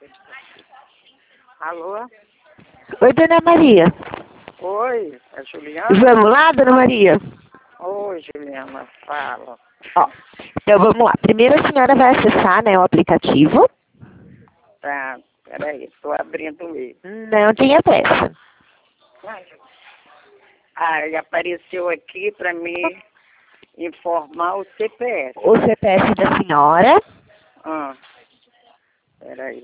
Alô? Oi, Dona Maria. Oi, é Juliana? Vamos lá, Dona Maria? Oi, Juliana, fala. Ó, então vamos lá. Primeiro a senhora vai acessar, né, o aplicativo. Tá, peraí, estou abrindo ele. Não tenha pressa. Ah, ele apareceu aqui para me informar o CPF. O CPF da senhora. Ah, peraí,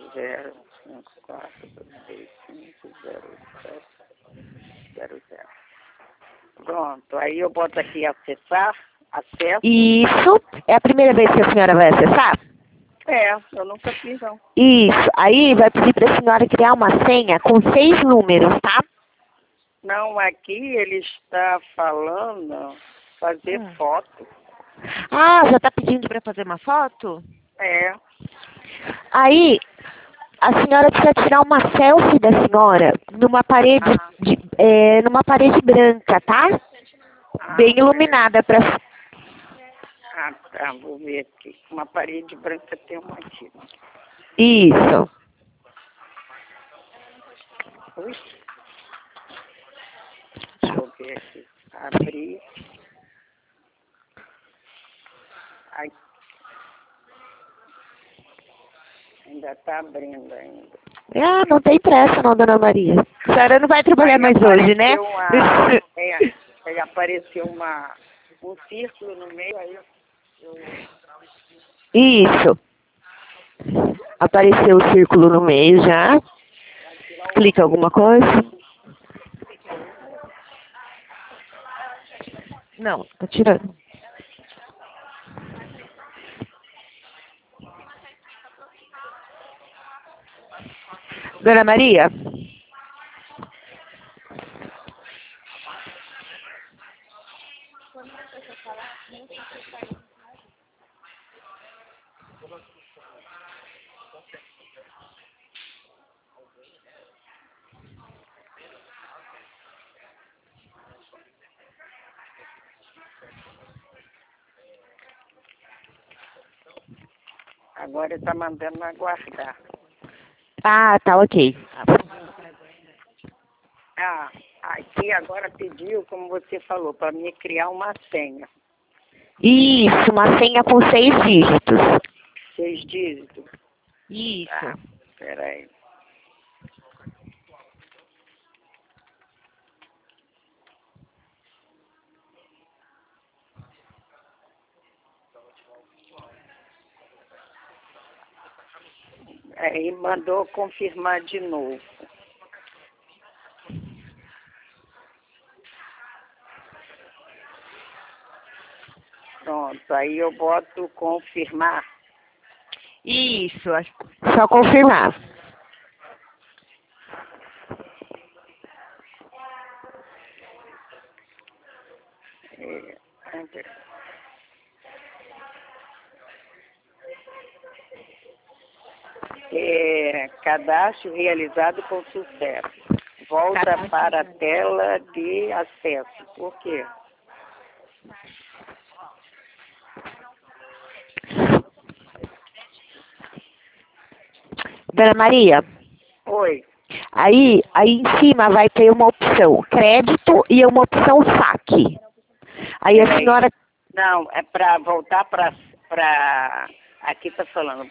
054250700. Pronto, aí eu boto aqui acessar, acesso. Isso. É a primeira vez que a senhora vai acessar? É, eu nunca fiz não. Isso. Aí vai pedir para a senhora criar uma senha com 6 números, tá? Não, aqui ele está falando fazer foto. Ah, já está pedindo para fazer uma foto? É. Aí, a senhora precisa tirar uma selfie da senhora numa parede, numa parede branca, tá? Bem iluminada para... Ah, tá, vou ver aqui. Uma parede branca tem uma aqui. Isso. Ui. Deixa eu ver aqui. Abrir. Ai. Ainda está abrindo ainda. Ah, não tem pressa não, Dona Maria. A senhora não vai trabalhar mais hoje, né? Aí apareceu um círculo no meio, aí eu... Isso. Apareceu o círculo no meio já. Clica alguma coisa. Não, tá tirando. Dona Maria? Agora está mandando aguardar. Ah, tá ok. Ah, aqui agora pediu, como você falou, para mim criar uma senha. Isso, uma senha com 6 dígitos. 6 dígitos. Isso. Tá, peraí. Aí mandou confirmar de novo. Pronto, aí eu boto confirmar. Isso, só confirmar. Cadastro realizado com sucesso. Volta para a tela de acesso. Por quê? Dona Maria? Oi. Aí em cima vai ter uma opção crédito e uma opção saque. Aí a senhora... Não, é para voltar para... Aqui está falando,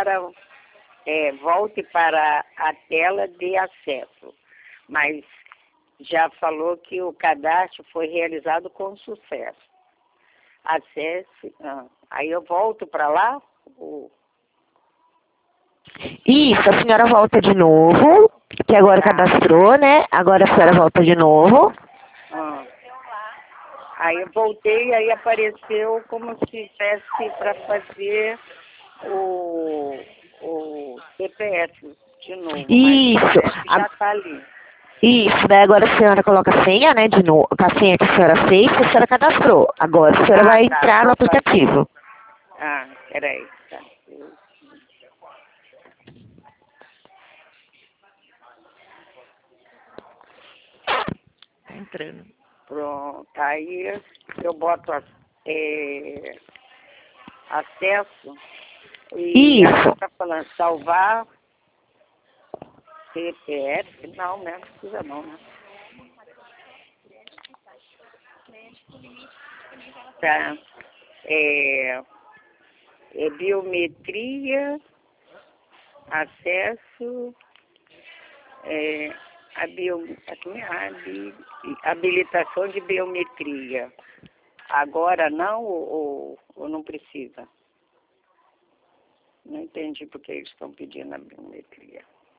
volte para a tela de acesso. Mas já falou que o cadastro foi realizado com sucesso. Acesse... aí eu volto para lá? Isso, a senhora volta de novo, que agora cadastrou, né? Agora a senhora volta de novo. Aí eu voltei, aí apareceu como se tivesse para fazer o CPF de novo. Isso. Mas o CPF já está ali. Isso, daí agora a senhora coloca a senha, né, de novo, a senha que a senhora fez, que a senhora cadastrou. Agora a senhora vai entrar no aplicativo. Peraí. Tá. Tá entrando. Pronto, aí eu boto acesso e isso. está falando salvar CPF? Não, né? Não precisa não, né? Tá. É biometria, acesso, habilitação de biometria. Agora não ou não precisa? Não entendi porque eles estão pedindo a biometria.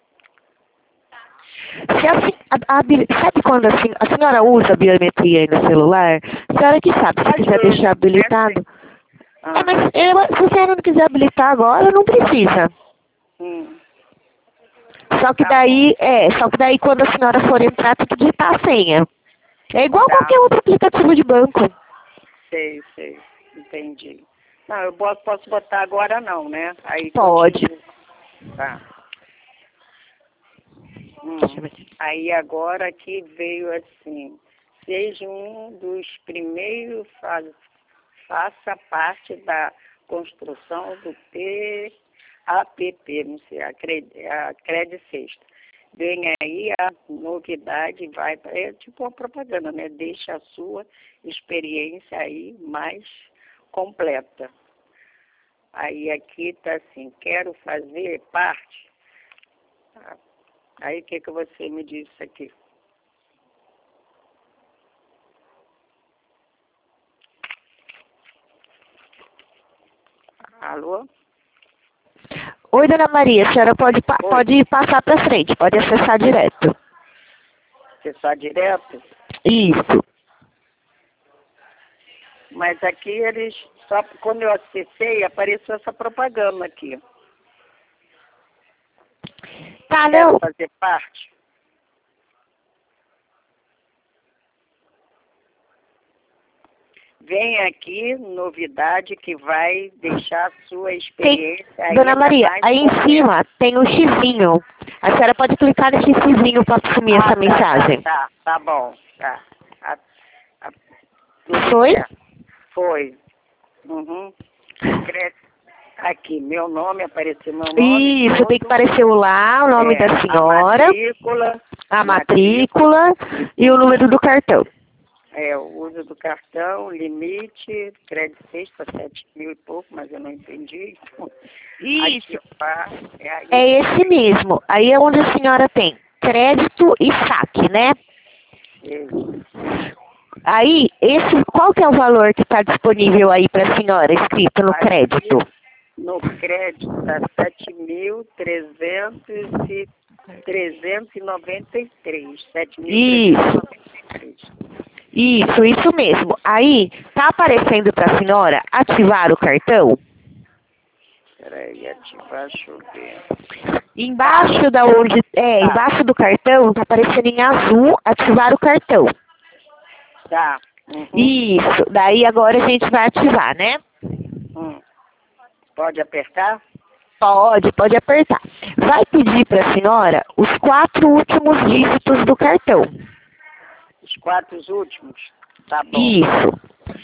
Sabe quando a senhora usa a biometria aí no celular? A senhora que sabe, se quiser deixar habilitado. Mas se a senhora não quiser habilitar agora, não precisa. Só que daí quando a senhora for entrar, tem que digitar a senha. É igual qualquer outro aplicativo de banco. Sei, entendi. Não, eu posso botar agora não, né? Aí pode. Tá. Aí agora aqui veio assim, seja um dos primeiros, faça parte da construção do PAPP, não sei, a Cred Sexta. Vem aí a novidade, é tipo uma propaganda, né? Deixa a sua experiência aí mais completa. Aí aqui tá assim, quero fazer parte. Aí o que você me disse aqui? Alô? Oi, dona Maria, a senhora pode passar para frente, pode acessar direto. Acessar direto? Isso. Mas aqui eles, só quando eu acessei, apareceu essa propaganda aqui. Tá, Quero não. fazer parte. Vem aqui, novidade que vai deixar a sua experiência aí. Dona Maria, aí em cima tem um xizinho. A senhora pode clicar nesse xizinho para sumir essa mensagem. Tá bom. Tá. Foi? Foi. Aqui, meu nome, apareceu meu nome. Isso, tem que aparecer lá o nome da senhora. A matrícula e o número do cartão. O uso do cartão, limite, crédito sexta, 7 mil e pouco, mas eu não entendi. Isso. Aqui, é esse mesmo. Aí é onde a senhora tem crédito e saque, né? Isso. Aí, qual que é o valor que está disponível aí para a senhora, escrito no crédito? No crédito está 7.393. 7.393. Isso mesmo. Aí, tá aparecendo para a senhora ativar o cartão? Peraí, ativar, deixa eu ver. Embaixo embaixo do cartão, tá aparecendo em azul, ativar o cartão. Tá. Isso. Daí agora a gente vai ativar, né? Pode apertar? Pode apertar. Vai pedir para a senhora os 4 últimos dígitos do cartão. Os 4 últimos? Tá bom. Isso.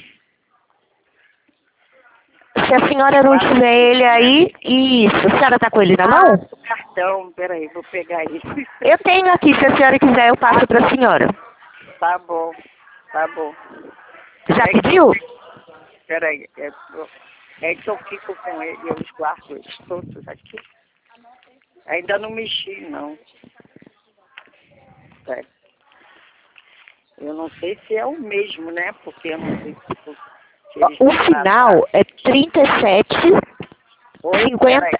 Se a senhora não tiver ele aí, isso. A senhora tá com ele na mão? O cartão, peraí, vou pegar ele. Eu tenho aqui, se a senhora quiser eu passo para a senhora. Tá bom. Já pediu? Peraí, é que eu fico com ele, eu os guardo eles todos aqui. Ainda não mexi, não. Eu não sei se é o mesmo, né? Porque eu não sei se o final é 37, 50...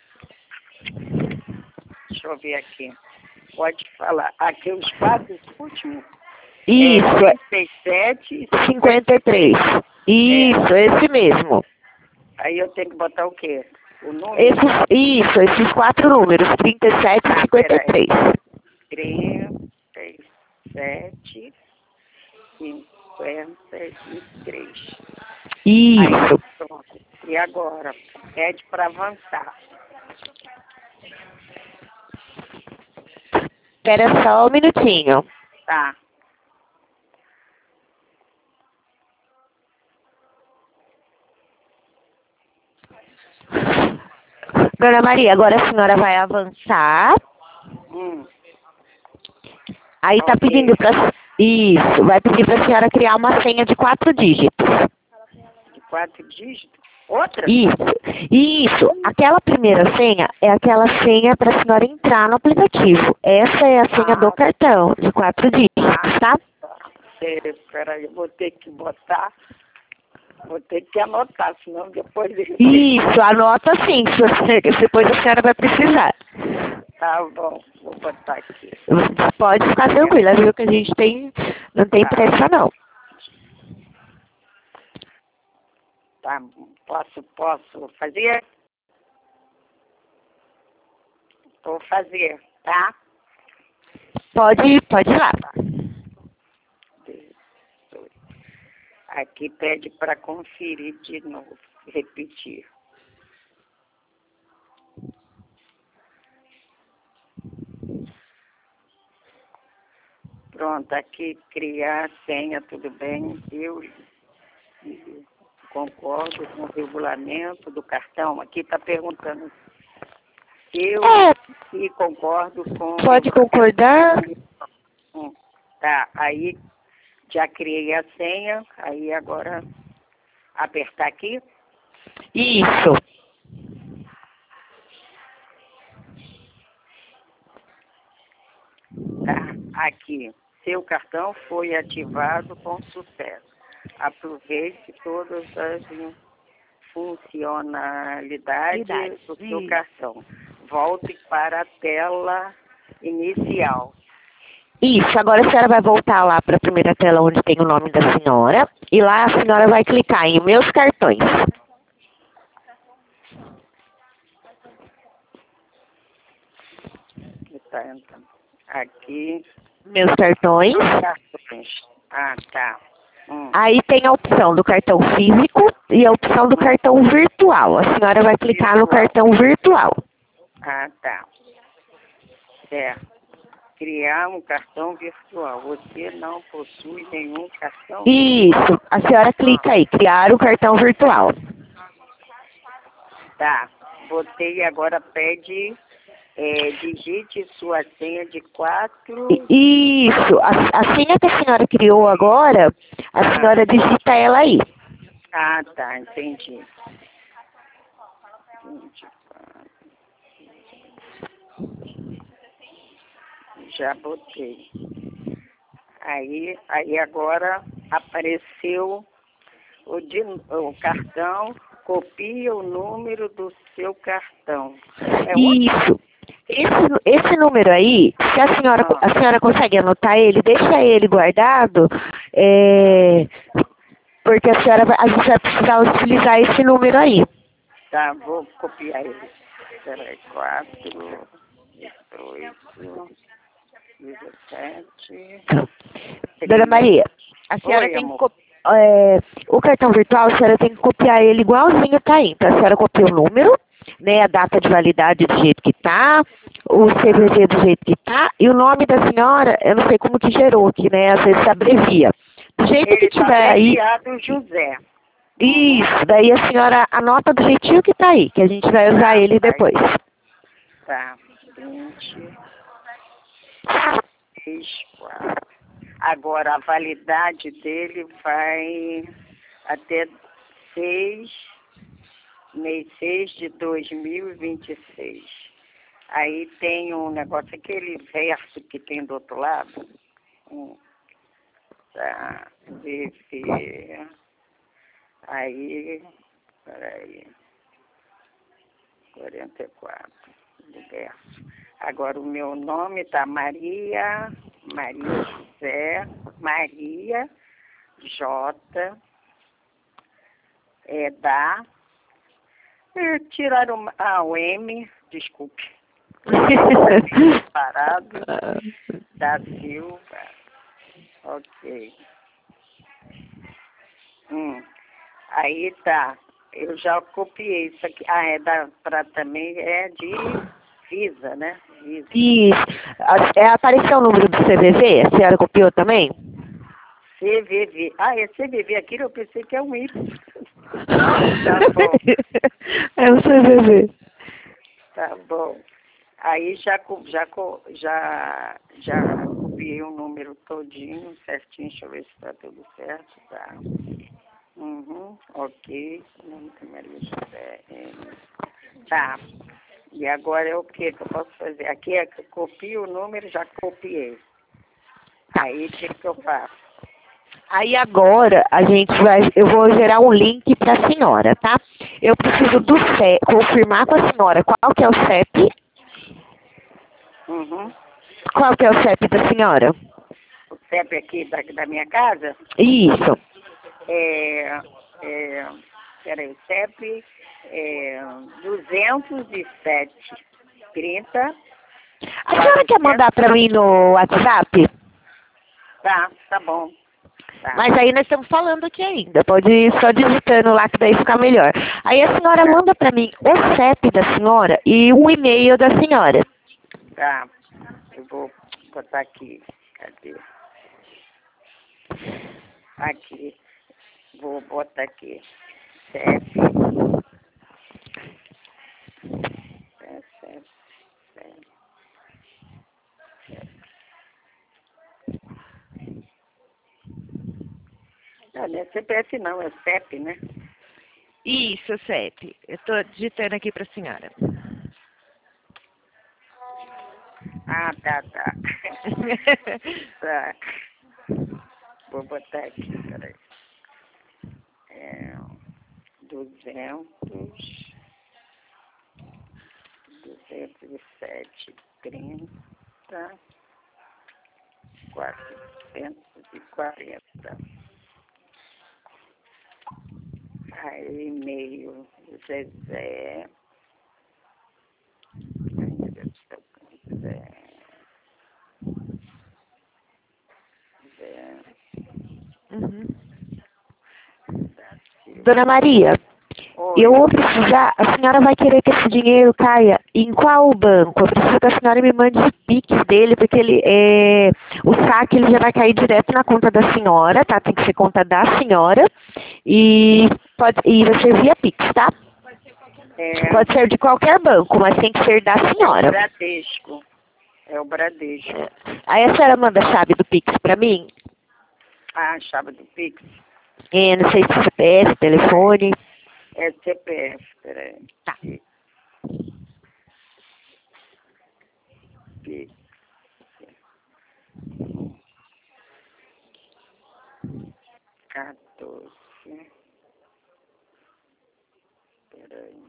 Deixa eu ver aqui. Pode falar. Aqui os 4 últimos. Isso. 37 e 53. Isso, esse mesmo. Aí eu tenho que botar o quê? O número? Esses 4 números, 37 e 53. 37 53. Isso. Aí, pronto. E agora? Pede para avançar. Espera só um minutinho. Tá. Dona Maria, agora a senhora vai avançar. Aí tá Ok. pedindo pra... Isso, vai pedir pra senhora criar uma senha de 4 dígitos. De 4 dígitos? Outra? Isso. Aquela primeira senha é aquela senha para a senhora entrar no aplicativo. Essa é a senha do cartão, de 4 dígitos, tá? Peraí, eu vou ter que botar, vou ter que anotar, senão depois... Isso, anota sim, depois a senhora vai precisar. Tá bom, vou botar aqui. Pode ficar tranquila, viu, que a gente não tem pressa não. Tá, posso fazer? Vou fazer, tá? Pode ir lá. Aqui pede para conferir de novo, repetir. Pronto, aqui criar senha, tudo bem. Eu concordo com o regulamento do cartão. Aqui está perguntando se eu concordo com... Pode concordar. Tá, aí já criei a senha, aí agora apertar aqui. Isso. Tá, aqui. Seu cartão foi ativado com sucesso. Aproveite todas as funcionalidades do seu cartão. Volte para a tela inicial. Isso, agora a senhora vai voltar lá para a primeira tela onde tem o nome da senhora. E lá a senhora vai clicar em Meus Cartões. Tá entrando. Aqui. Meus cartões. Ah, tá. Aí tem a opção do cartão físico e a opção do cartão virtual. A senhora vai clicar no cartão virtual. Ah, tá. Certo. Criar um cartão virtual. Você não possui nenhum cartão? Isso. A senhora clica aí, criar o cartão virtual. Tá. Botei, agora pede, digite sua senha de 4... Isso. A senha que a senhora criou agora, a senhora digita ela aí. Ah, tá. Entendi. 24. Já botei. Aí agora apareceu o cartão, copia o número do seu cartão. Isso. Esse número aí, se a senhora consegue anotar ele, deixa ele guardado, porque a gente vai precisar utilizar esse número aí. Tá, vou copiar ele. Peraí, 4, 18, 17... Dona Maria, a senhora tem que o cartão virtual, a senhora tem que copiar ele igualzinho tá aí. Então a senhora copia o número, né, a data de validade do jeito que tá, o CVV do jeito que tá, e o nome da senhora, eu não sei como que gerou aqui, né, às vezes abrevia. Do jeito que tiver aí. José. Isso, daí a senhora anota do jeitinho que tá aí, que a gente vai usar ele depois. Tá, 20, 4. Agora, a validade dele vai até 6 de 2026. Aí tem um negócio, aquele verso que tem do outro lado. Tá, aí, peraí, 44, do verso. Agora o meu nome tá Maria José, Maria J, tiraram o M, desculpe, parado, da Silva, ok. Aí tá, eu já copiei isso aqui, também é de Visa, né? Visa. Isso. Apareceu o número do CVV? A senhora copiou também? CVV. É CVV aqui, eu pensei que é um Y. Tá bom. É o CVV. Tá bom. Aí já copiei o número todinho, certinho, deixa eu ver se está tudo certo, tá? Uhum, ok. Maria José M. Tá. E agora é o que eu posso fazer? Aqui é que eu copio o número, já copiei. Aí o que eu faço? Aí agora eu vou gerar um link para a senhora, tá? Eu preciso do CEP, confirmar com a senhora qual que é o CEP. Uhum. Qual que é o CEP da senhora? O CEP aqui da minha casa? Isso. Peraí, o CEP é 207 30. A senhora quer mandar para mim no WhatsApp? Tá bom. Tá. Mas aí nós estamos falando aqui ainda. Pode ir só digitando lá que daí fica melhor. Aí a senhora manda para mim o CEP da senhora e o e-mail da senhora. Tá. Eu vou botar aqui. Cadê? Aqui. Vou botar aqui. CEP. Não é CPF não, é CEP, né? Isso, CEP. Eu estou digitando aqui para a senhora. Ah, tá. Tá. Vou botar aqui, peraí. 207 30 440. Aí, e-mail, Zezé. Uhum. Dona Maria, eu vou precisar, a senhora vai querer que esse dinheiro caia em qual banco? Eu preciso que a senhora me mande o Pix dele, porque o saque ele já vai cair direto na conta da senhora, tá? Tem que ser conta da senhora e vai ser via Pix, tá? Pode ser de qualquer banco, mas tem que ser da senhora. É o Bradesco. Aí a senhora manda a chave do Pix pra mim? Ah, a chave do Pix? Não sei se é CPF, telefone. É CPF, peraí. Tá. Pix. 14. Peraí.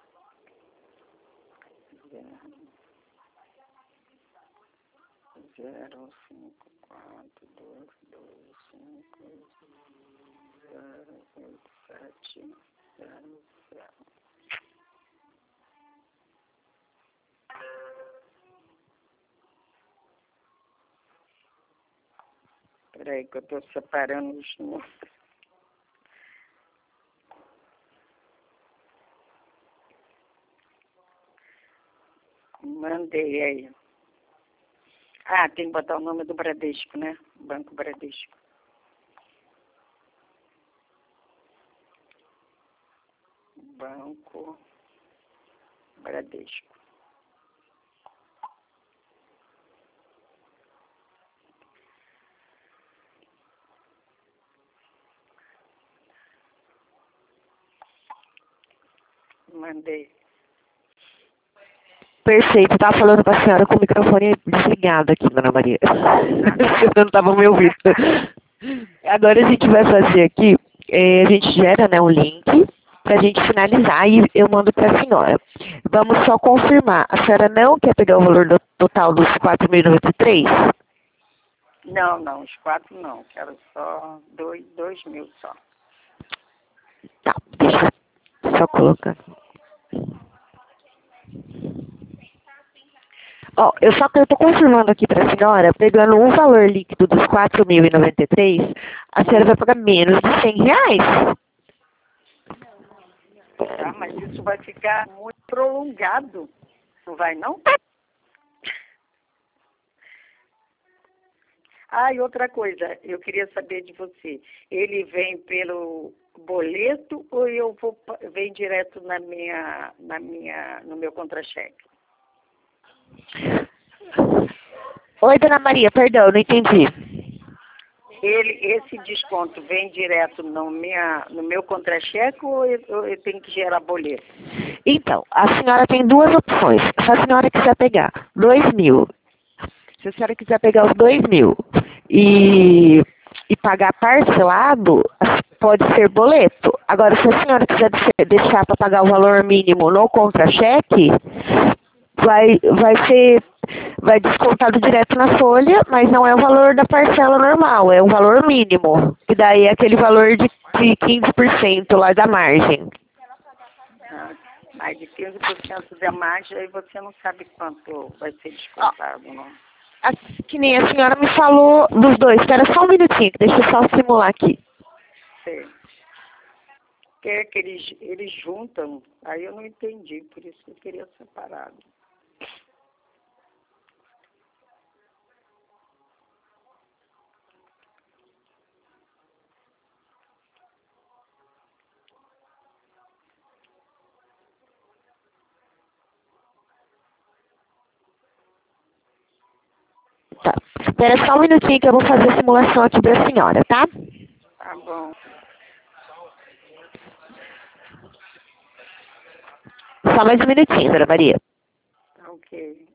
0 5 4 2 2 5 0 8 7 0 0. Peraí que eu estou separando os números. Mandei aí. Ah, tem que botar o nome do Bradesco, né? Banco Bradesco. Banco Bradesco. Mandei. Perfeito, estava falando com a senhora com o microfone desligado aqui, dona Maria. Você não estava me ouvindo. Agora a gente vai fazer aqui, a gente gera, né, um link para a gente finalizar e eu mando para a senhora. Vamos só confirmar, a senhora não quer pegar o valor total dos 4.093? Não, os 4 não. Quero só 2 mil só. Tá, deixa eu só colocar. Ó, eu estou confirmando aqui para a senhora, pegando um valor líquido dos 4.093, a senhora vai pagar menos de R$100. Tá, mas isso vai ficar muito prolongado. Não vai, não? Ah, e outra coisa, eu queria saber de você. Ele vem pelo boleto ou vem direto no meu contra-cheque? Oi, dona Maria, perdão, não entendi. Esse desconto vem direto no meu contra-cheque ou eu tenho que gerar boleto? Então, a senhora tem duas opções. Se a senhora quiser pegar 2.000, se a senhora quiser pegar os 2.000 e pagar parcelado, pode ser boleto. Agora, se a senhora quiser deixar para pagar o valor mínimo no contra-cheque, vai descontado direto na folha, mas não é o valor da parcela normal, é o valor mínimo. E daí é aquele valor de 15% lá da margem. Ah, mais de 15% da margem, aí você não sabe quanto vai ser descontado, não? Que nem a senhora me falou dos dois. Espera só um minutinho, deixa eu só simular aqui. Sei. Que eles juntam, aí eu não entendi, por isso que eu queria separado. Tá. Espera só um minutinho que eu vou fazer a simulação aqui para a senhora, tá? Tá bom. Só mais um minutinho, dona Maria. Ok.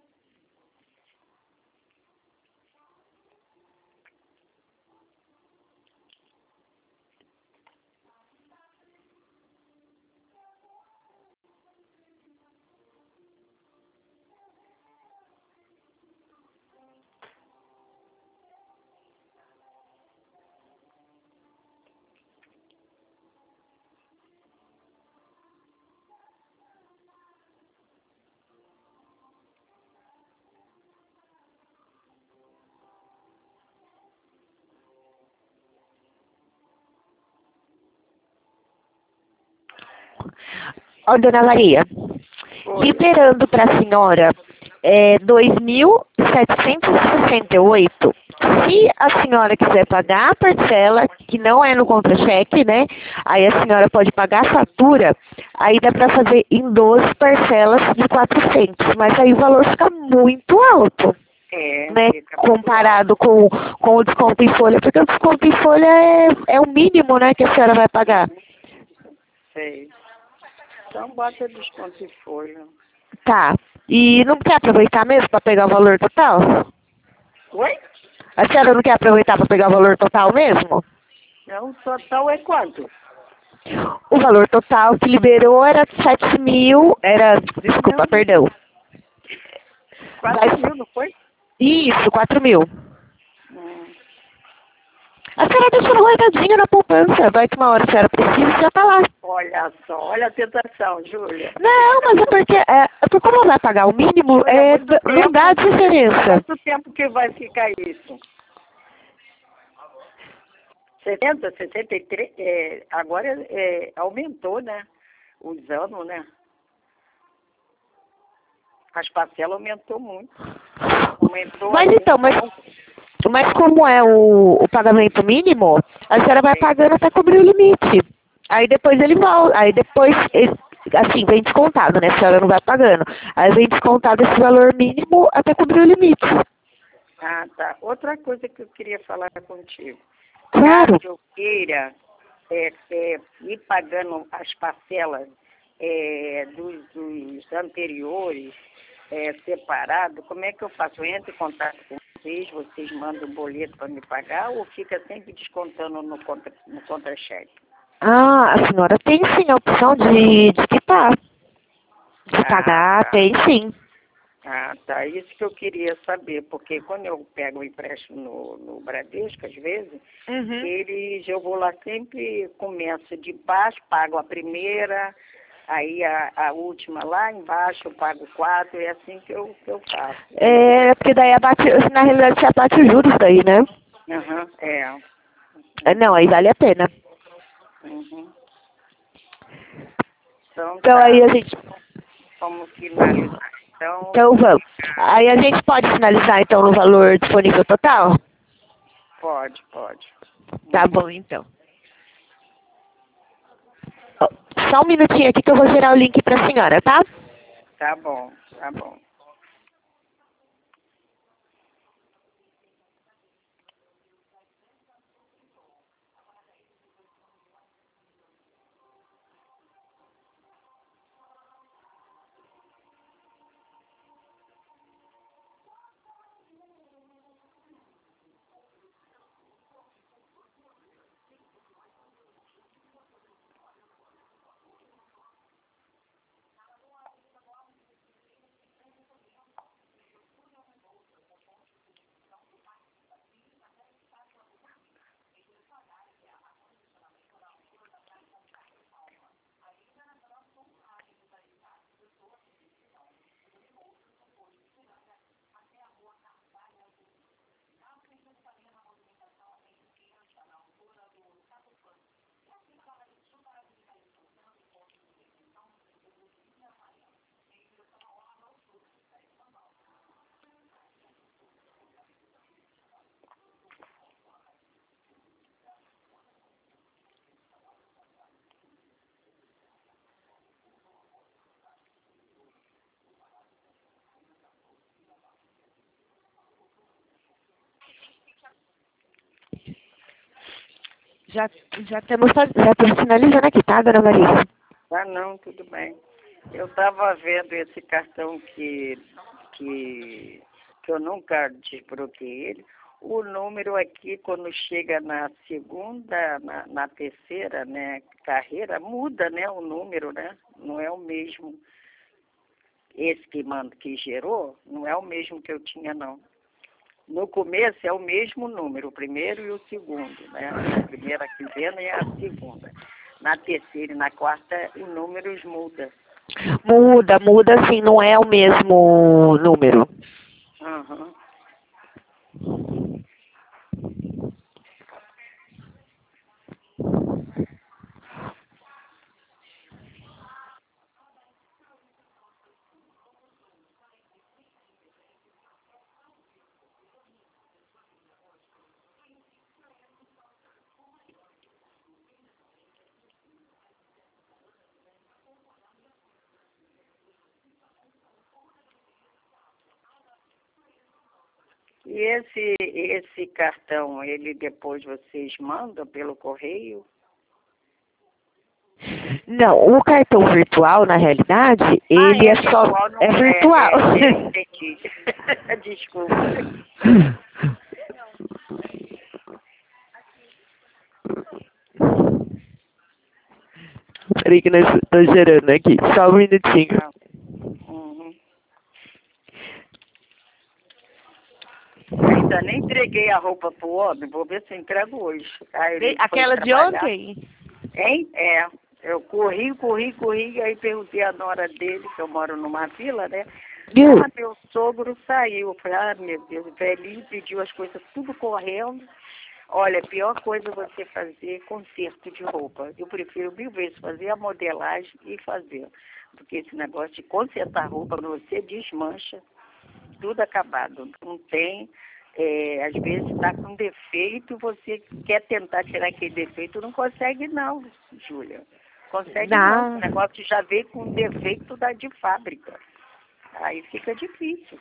Ó, dona Maria, Oi. liberando para a senhora 2.768. Se a senhora quiser pagar a parcela, que não é no contra-cheque, né? Aí a senhora pode pagar a fatura, aí dá para fazer em 12 parcelas de 400, mas aí o valor fica muito alto, né? Comparado com o desconto em folha, porque o desconto em folha é o mínimo, né, que a senhora vai pagar. Sei. Então bota desconto em folha. Tá. E não quer aproveitar mesmo para pegar o valor total? Oi? A senhora não quer aproveitar para pegar o valor total mesmo? Não, o total é quanto? O valor total que liberou era 7.000, desculpa, Não. perdão. 4.000, não foi? Isso, 4.000. Hum. A senhora deixou guardadinho na poupança, vai que uma hora a senhora precisa e já tá lá. Olha só, olha a tentação, Júlia. Não, mas é porque como vai pagar o mínimo, não dá diferença. Quanto tempo que vai ficar isso? 70, 63, agora aumentou, né? Os anos, né? As parcelas aumentou muito. Mas então, mas como é o pagamento mínimo, a senhora vai pagando até cobrir o limite. Aí depois ele volta, assim, vem descontado, né? A senhora não vai pagando. Aí vem descontado esse valor mínimo até cobrir o limite. Ah, tá. Outra coisa que eu queria falar contigo. Claro. Caso eu queira ir pagando as parcelas dos anteriores separado, como é que eu faço? Eu entro em contato com vocês mandam um boleto para me pagar ou fica sempre descontando no contra-cheque? Ah, a senhora tem sim a opção de quitar. De pagar, tá. tem sim. Ah, tá. Isso que eu queria saber, porque quando eu pego o empréstimo no Bradesco, às vezes, eu vou lá sempre, começo de baixo, pago a primeira, aí a última lá embaixo eu pago 4, é assim que eu faço. Porque daí na realidade você abate os juros daí, né? Não, aí vale a pena. Então tá. Aí a gente... Vamos finalizar. Então vamos. Aí a gente pode finalizar então no valor disponível total? Pode. Tá bom então. Só um minutinho aqui que eu vou gerar o link para a senhora, tá? Tá bom. Já estamos finalizando aqui, tá, dona Marisa? Ah, não, tudo bem. Eu estava vendo esse cartão que eu nunca desbloqueei ele. O número aqui, quando chega na segunda, na terceira, né, carreira, muda, né, o número, né? Não é o mesmo. Esse que gerou, não é o mesmo que eu tinha, não. No começo é o mesmo número, o primeiro e o segundo, né? A primeira quinzena e a segunda. Na terceira e na quarta, os números mudam. Muda sim, não é o mesmo número. Uhum. E esse cartão, ele depois vocês mandam pelo correio? Não, o cartão virtual, na realidade, ele é só... Virtual, não É virtual. Entendi. Desculpa. Peraí que nós estamos gerando aqui. Só um minutinho. Uhum. Ainda nem entreguei a roupa pro homem, vou ver se eu entrego hoje. Aquela de ontem? Hein? É. Eu corri, aí perguntei à nora dele, que eu moro numa vila, né? Ah, meu sogro saiu. Eu falei, ah, meu Deus, o velhinho pediu as coisas tudo correndo. Olha, a pior coisa é você fazer conserto de roupa. Eu prefiro 1000 vezes fazer a modelagem e fazer. Porque esse negócio de consertar roupa, quando você desmancha, tudo acabado. Não tem, às vezes está com defeito, você quer tentar tirar aquele defeito, não consegue não, Júlia. Consegue não. O negócio já veio com defeito de fábrica. Aí fica difícil.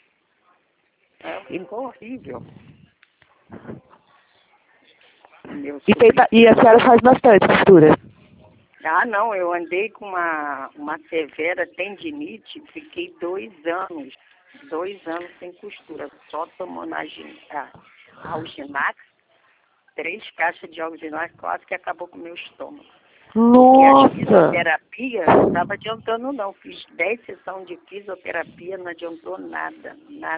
Ficou horrível. E a senhora faz bastante costura? Ah, não, eu andei com uma severa tendinite, fiquei 2 anos sem costura, só tomando Alginax, 3 caixas de Alginax, quase que acabou com o meu estômago. Nossa! Porque a fisioterapia não estava adiantando não, fiz 10 sessões de fisioterapia, não adiantou nada.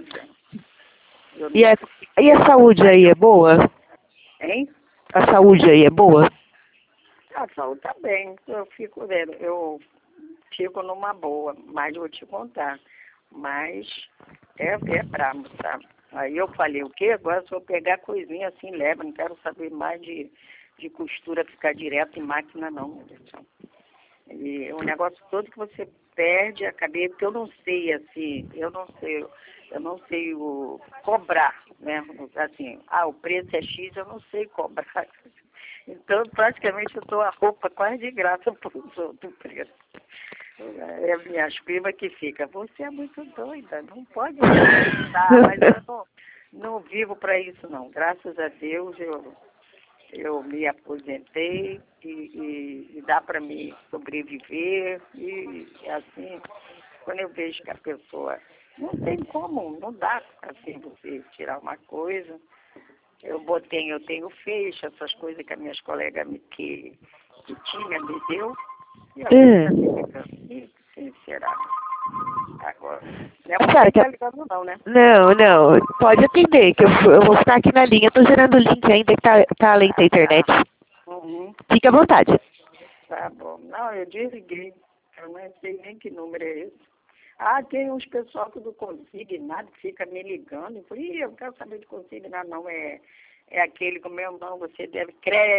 E a saúde aí é boa? Hein? A saúde aí é boa? A saúde tá bem, eu fico numa boa, mas vou te contar. Mas é brabo, sabe? Aí eu falei, o quê? Agora se eu pegar coisinha assim, leva, não quero saber mais de costura, ficar direto em máquina não, meu Deus do céu. E o negócio todo que você perde a cabeça, porque eu não sei assim, eu não sei cobrar, né? Assim, o preço é X, eu não sei cobrar. Então, praticamente, eu dou a roupa quase de graça para os outros preço. É minhas primas que ficam, você é muito doida, não pode acreditar, mas eu não vivo para isso, não. Graças a Deus, eu me aposentei e dá para me sobreviver. E assim, quando eu vejo que a pessoa não tem como, não dá assim você tirar uma coisa. Eu tenho feixe, essas coisas que as minhas colegas que tinha me deu. E agora quem será? Agora. Não é você que tá ligando não, né? Não. Pode atender, que eu vou ficar aqui na linha. Tô gerando o link ainda que tá lenta a internet. Uhum. Fique à vontade. Tá bom. Não, eu desliguei. Eu não sei nem que número é esse. Tem uns pessoal que não consegue nada, que fica me ligando. Eu falei, eu não quero saber de consignado, não. É aquele com meu nome, você deve...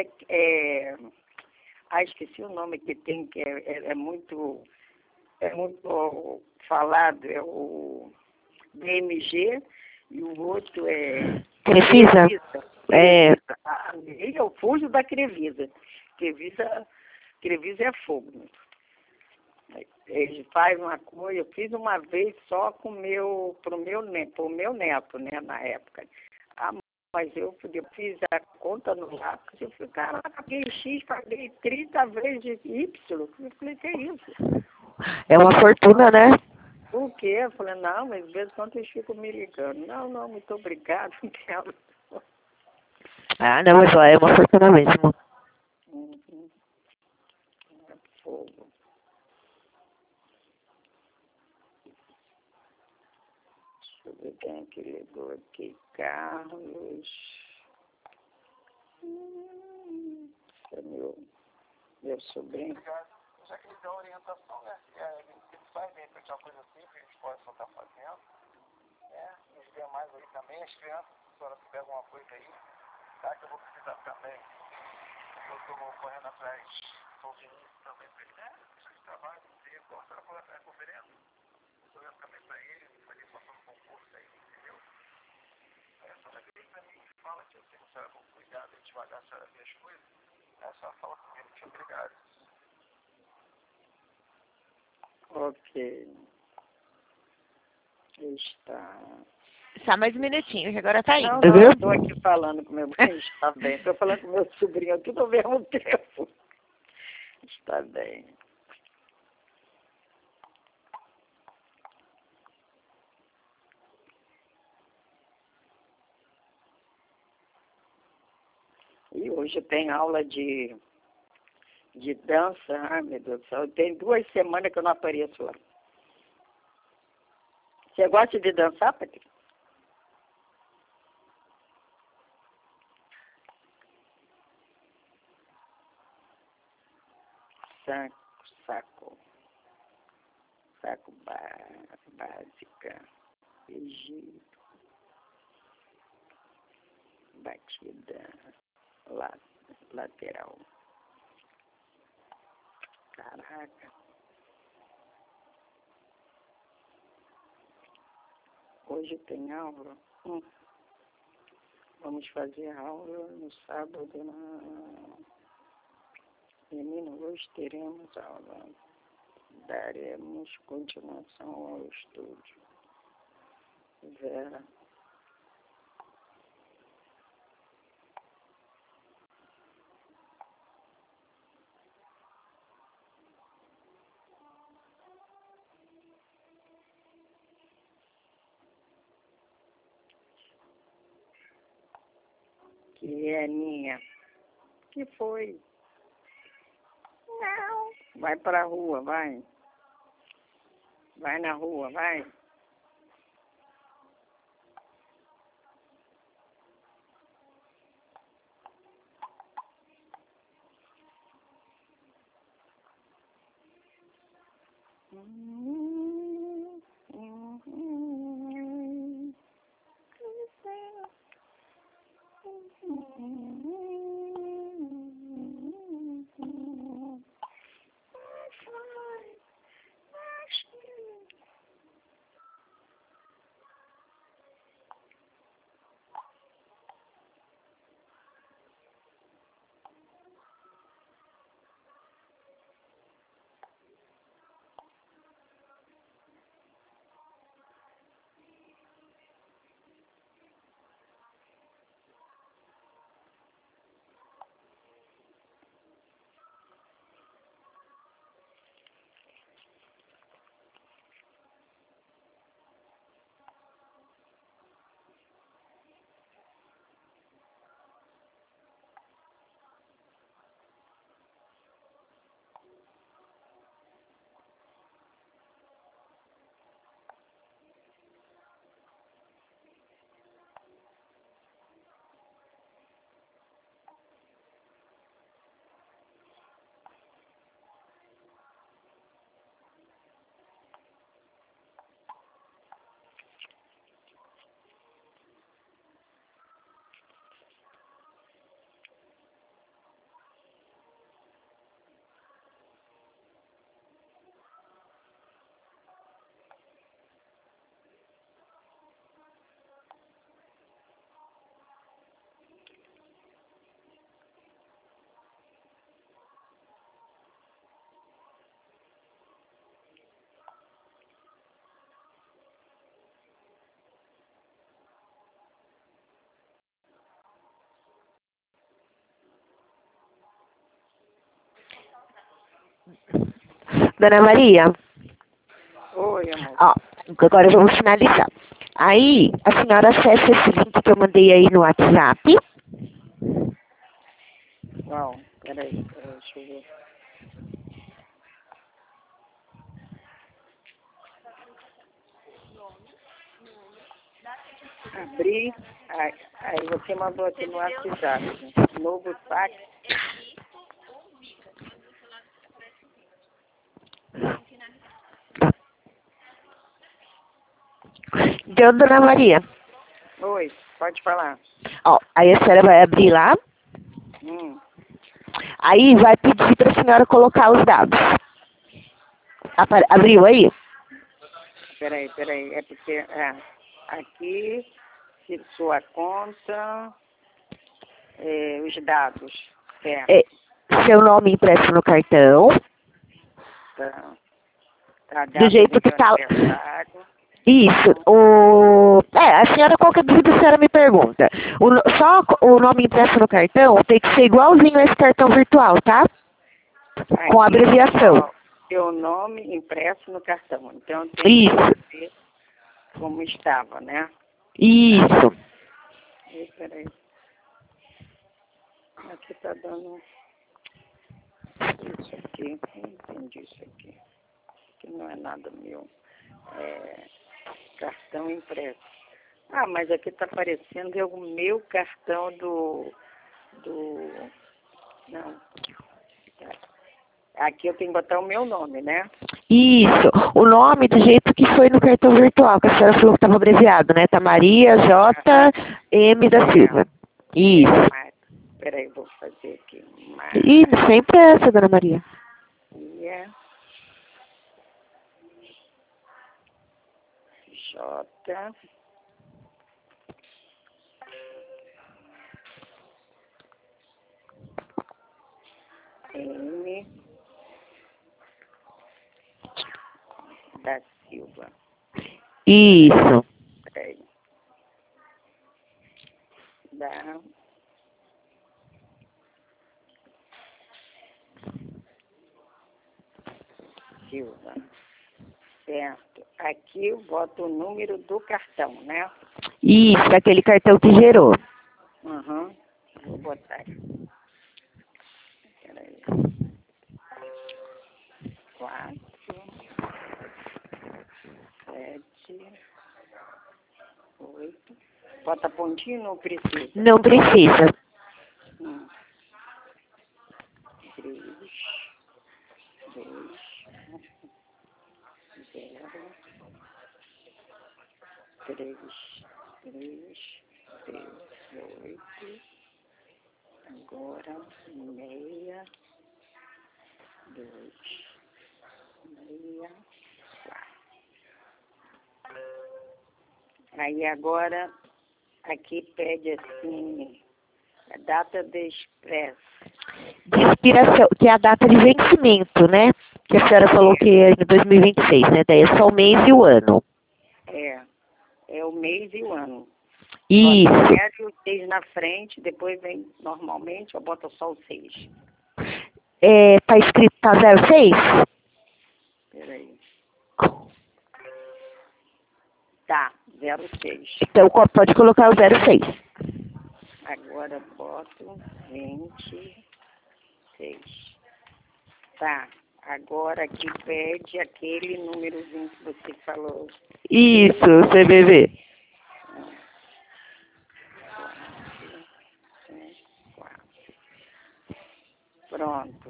esqueci o nome que tem, que é muito falado, é o BMG, e o outro é... Crefisa? Eu fujo da Crefisa. Crefisa é fogo. Ele faz uma coisa, eu fiz uma vez só pro meu neto, né, na época. mas eu fiz a conta no lápis. Eu falei, caraca, paguei X, paguei 30 vezes Y. Eu falei, que é isso? É uma fortuna, né? O quê? Eu falei, não, mas de vez em quando eles ficam me ligando. Não, muito obrigado, não quero. Ah, não, mas lá é uma fortuna mesmo. Uhum. É fogo. Deixa eu ver quem é que ligou aqui. Carlos. Esse é meu sobrinho. Obrigado. Já que ele dá orientação, né? Ele faz de repente uma coisa simples, a gente pode só estar fazendo. Né? Os demais aí também, as crianças, se a senhora tiver alguma coisa aí, tá? Que eu vou precisar também. Eu estou correndo atrás do Vinícius também para ele, né? De trabalho, de gosta da conferência. Estou vendo também para ele fazer passando um concurso aí, entendeu? Aí a senhora vem para mim e fala que eu sei que a senhora vai cuidar, devagar a senhora vê as coisas. Aí a senhora fala comigo, muito obrigado. Ok. Está. Só mais um minutinho, que agora tá Não, indo, viu? estou aqui falando com meu bem, está bem. Estou falando com meu sobrinho tudo ao mesmo tempo. Está bem. E hoje tem aula de dança, ai meu Deus do céu. Tem 2 semanas que eu não apareço lá. Você gosta de dançar, Patrícia? Saco básica, Egito, batida, lateral. Caraca. Hoje tem aula. Vamos fazer aula no sábado. Menina, hoje teremos aula. Daremos continuação ao estudo. Vera. Que é Aninha? Que foi? Não. Vai pra rua, vai. Vai na rua, vai. Dona Maria, Oi, amor. ó, agora vamos finalizar. Aí, a senhora acessa esse link que eu mandei aí no WhatsApp. Não, peraí, deixa eu ver. Abri, aí você mandou aqui no WhatsApp. Novo saque. Deu, Dona Maria. Oi, pode falar. Ó, aí a senhora vai abrir lá. Aí vai pedir para a senhora colocar os dados. Abriu aí? Peraí, é porque aqui, sua conta, os dados, certo? Seu nome impresso no cartão. Tá. A data Do jeito que tá. aniversário. Isso. A senhora, qualquer dúvida, a senhora me pergunta. Só o nome impresso no cartão tem que ser igualzinho a esse cartão virtual, tá? Com abreviação. Seu nome impresso no cartão. Então tem que ver como estava, né? Isso. Peraí. Aqui tá dando isso aqui. Não entendi isso aqui. Que não é nada meu. Cartão impresso. Ah, mas aqui tá aparecendo o meu cartão não. Aqui eu tenho que botar o meu nome, né? Isso. O nome do jeito que foi no cartão virtual, que a senhora falou que estava abreviado, né? Tá Maria J. M. da Silva. Isso. Peraí, vou fazer aqui. Isso, sempre é essa, Dona Maria. J. M. da Silva. Isso. Peraí. Da Silva. Certo. Aqui eu boto o número do cartão, né? Isso, aquele cartão que gerou. Vou botar. Peraí. 4, 7, 8. Bota pontinho ou não precisa? Não precisa. 3, 2, 0, 3, 8. Agora, 6, 2, 6, 4. Aí agora, aqui pede assim, a data de expresso. De expiração, que é a data de vencimento, né? Que a senhora falou que é em 2026, né? Daí é só o mês e o ano. É o mês e o ano. Isso. Bota o 6 na frente, depois vem normalmente, eu boto só o 6. Tá escrito, tá 06? Peraí. Tá, 06. Então pode colocar o 06. Agora boto 26. Tá, agora aqui pede aquele númerozinho que você falou. Isso, CVV. 4. Pronto.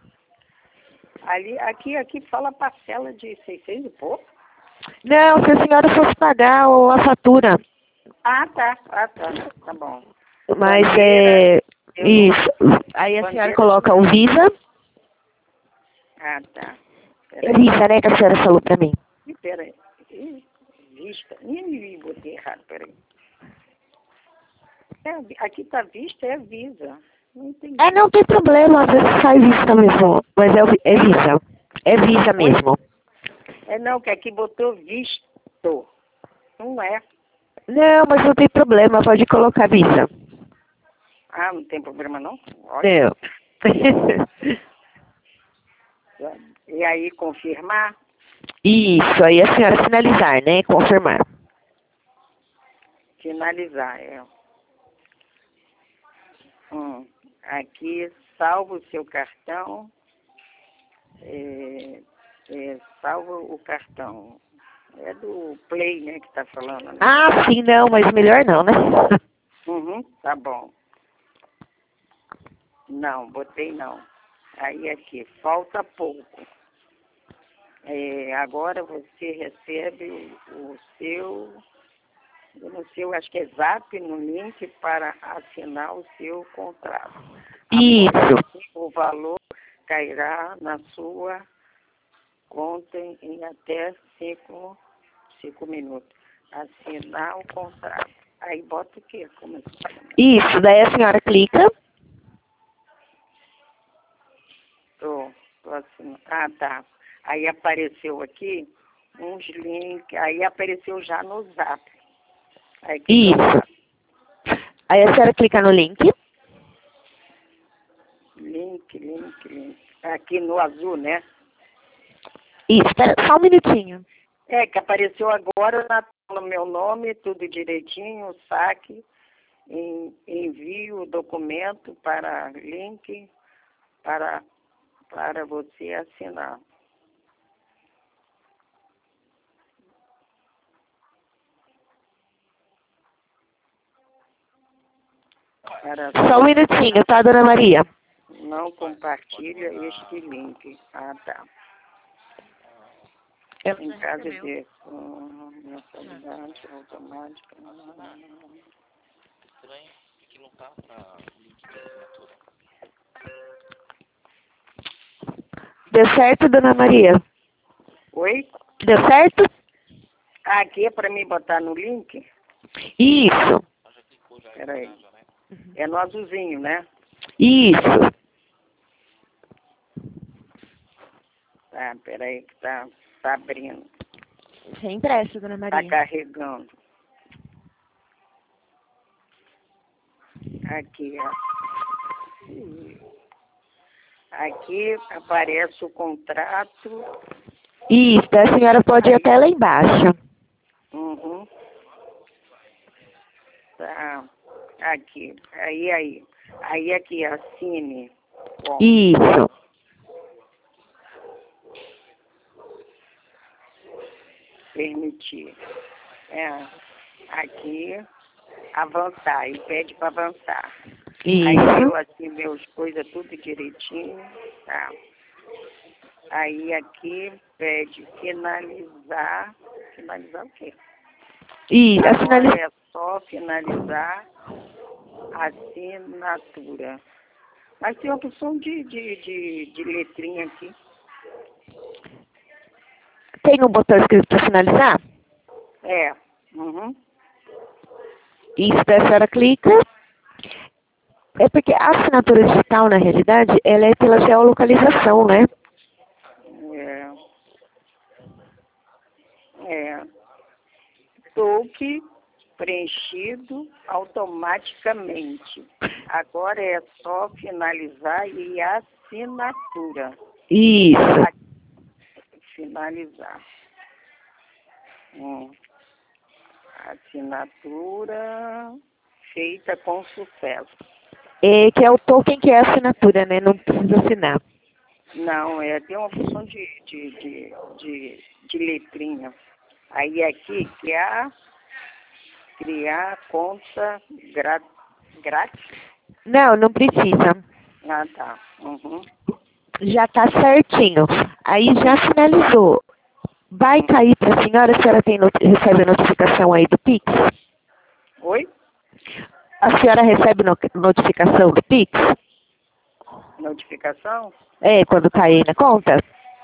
Aqui fala parcela de 600 e pouco. Não, se a senhora fosse pagar a fatura. Tá. Tá bom. Mas isso. Aí a senhora coloca o Visa. Tá. É Visa, né, que a senhora falou pra mim. Peraí. Vista. Botei errado, peraí. Aqui tá Vista, é Visa. Não entendi. Não tem problema, às vezes sai Visa mesmo. Mas é Visa. É Visa mesmo. Não, que aqui botou Visto. Não é. Não, mas não tem problema, pode colocar Visa. Não tem problema não? Ótimo. E aí confirmar? Isso, aí a senhora finalizar, né? Confirmar. Finalizar, é. Aqui, salvo o seu cartão. Salva o cartão. É do Play, né, que tá falando, né? Ah, sim, não, mas melhor não, né? Tá bom. Não, botei não. Aí aqui, falta pouco. Agora você recebe o seu, no seu, acho que é Zap, no link para assinar o seu contrato. Isso. O valor cairá na sua conta em até 5 minutos. Assinar o contrato. Aí bota o quê? Como assim? Isso, daí a senhora clica. Tô assinando. Ah, tá. Aí apareceu aqui uns links, aí apareceu já no Zap. Aí Isso. Aí a senhora clica no link. Link. Aqui no azul, né? Isso, espera só um minutinho. Que apareceu agora na tela meu nome, tudo direitinho, saque, envio o documento para link para você assinar. Só um minutinho, tá, dona Maria? Não compartilha este link. Ah, tá. Em caso de mensalidade automática. Estranho, que não tá para link de assinatura. Deu certo, dona Maria? Oi? Deu certo? Aqui é para mim botar no link? Isso. Peraí. É no azulzinho, né? Isso. Tá, peraí que tá abrindo. Sem pressa, dona Maria. Tá carregando. Aqui, ó. Aqui aparece o contrato. Isso, a senhora pode ir até lá embaixo. Tá. Aqui. Aí aqui, assine. Bom. Isso. Permitir. Aqui, avançar. E pede para avançar. Aí eu assino meus coisas tudo direitinho. Tá. Aí aqui pede finalizar. Finalizar o quê? Isso, Agora é só finalizar a assinatura. Mas tem a opção de letrinha aqui. Tem um botão escrito para finalizar? Isso, daí a senhora clica. É porque a assinatura digital, na realidade, ela é pela geolocalização, né? Toque preenchido automaticamente. Agora é só finalizar e assinatura. Isso. Finalizar. Assinatura feita com sucesso. Que é o token que é a assinatura, né? Não precisa assinar. Não, tem uma opção de letrinha. Aí aqui, criar conta grátis. Não precisa. Ah, tá. Já tá certinho. Aí já finalizou. Vai cair para a senhora recebe a notificação aí do Pix? Oi? A senhora recebe notificação do Pix? Notificação? Quando cair na conta?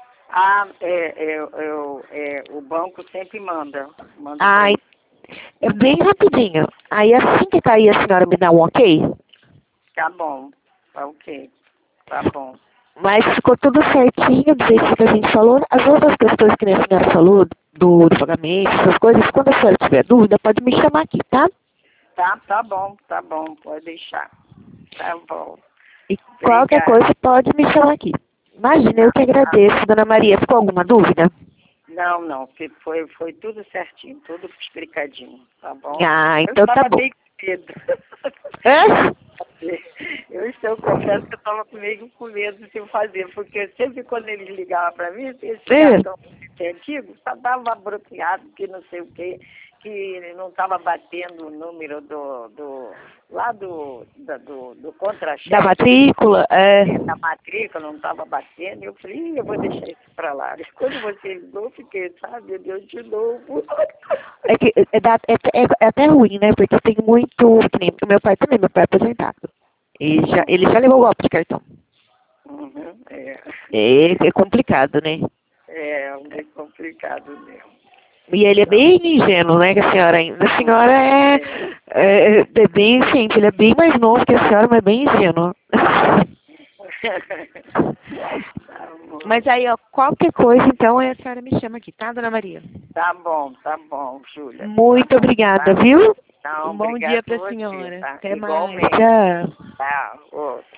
O banco sempre manda. É bem rapidinho. Aí assim que cair a senhora me dá um ok? Tá bom. Tá ok. Tá bom. Mas ficou tudo certinho do jeito que a gente falou. As outras questões que a senhora falou, do pagamento, essas coisas, quando a senhora tiver dúvida, pode me chamar aqui, tá? Tá bom, pode deixar. Tá bom. E qualquer coisa pode me chamar aqui. Imagina, eu que agradeço, dona Maria. Ficou alguma dúvida? Não, foi tudo certinho, tudo explicadinho, tá bom? Ah, então tá bom. Eu estava meio com medo. Hã? Confesso que eu estava meio com medo de fazer, porque sempre quando eles ligavam para mim, esse É. cartão antigo só dava bloqueado, que não sei o quê, que não estava batendo o número do contra-cheque. Da matrícula? Da matrícula, não estava batendo, e eu falei, eu vou deixar isso para lá. E quando você ligou, eu fiquei, sabe, meu Deus, de novo. É que é até ruim, né? Porque tem muito. Que nem o meu pai também, meu pai é aposentado. Ele já levou golpe de cartão. É complicado, né? É complicado mesmo. E ele é bem ingênuo, né, que a senhora ainda. A senhora é bem ciente, ele é bem mais novo que a senhora, mas bem ingênuo. Mas aí, ó, qualquer coisa, então, a senhora me chama aqui, tá, dona Maria? Tá bom, Júlia. Muito obrigada, viu? Não, um bom dia pra senhora. Tá? Até Igualmente. mais. Tchau. Tá, outro.